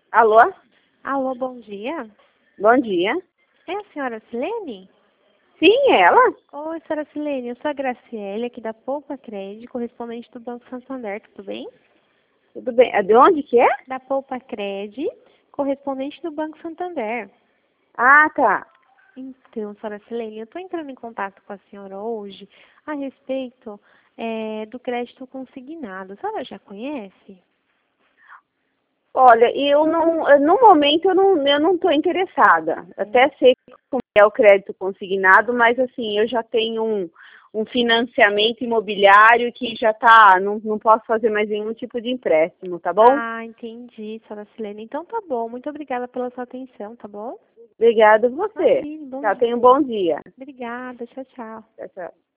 Alô? Alô, bom dia. Bom dia. É a senhora Silene? Sim, ela? Oi, senhora Silene, eu sou a Graciele, aqui da Poupa Cred, correspondente do Banco Santander, tudo bem? Tudo bem. De onde que é? Da Poupa Cred, correspondente do Banco Santander. Ah, tá. Então, senhora Silene, eu estou entrando em contato com a senhora hoje a respeito do crédito consignado. A senhora já conhece? Olha, eu não, no momento eu não estou interessada. Até sei como é o crédito consignado, mas assim, eu já tenho um financiamento imobiliário que já está, não posso fazer mais nenhum tipo de empréstimo, tá bom? Ah, entendi, senhora Silene. Então tá bom, muito obrigada pela sua atenção, tá bom? Obrigada a você. Imagine, bom Tá, dia. tenha um bom dia. Obrigada, tchau, tchau. Tchau, tchau.